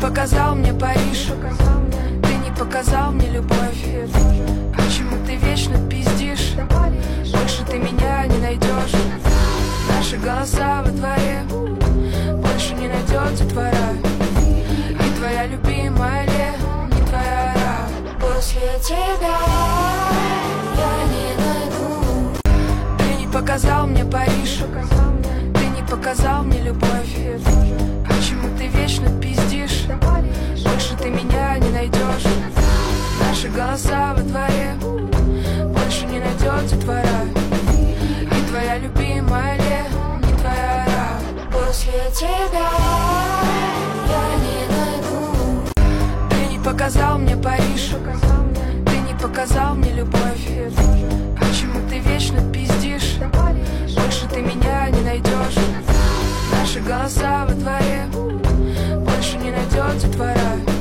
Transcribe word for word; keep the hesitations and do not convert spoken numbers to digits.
показал мне Париж, ты не показал мне любовь. Почему ты вечно пиздишь? Больше ты меня не найдешь. Наши голоса во дворе больше не найдет детвора. И твоя любимая Ле, не твоя Ра. После тебя я не найду. Ты не показал мне Париж, ты не показал мне любовь. Почему ты вечно пиздишь? Больше ты меня не найдешь. Наши голоса во дворе больше не найдет детвора. И твоя любимая Ле, не твоя Ра. После тебя я не найду. Ты не показал мне Париж, ты не показал мне любовь. Почему ты вечно пиздишь? Больше ты меня не найдешь. Наши голоса во дворе больше не найдет детвора.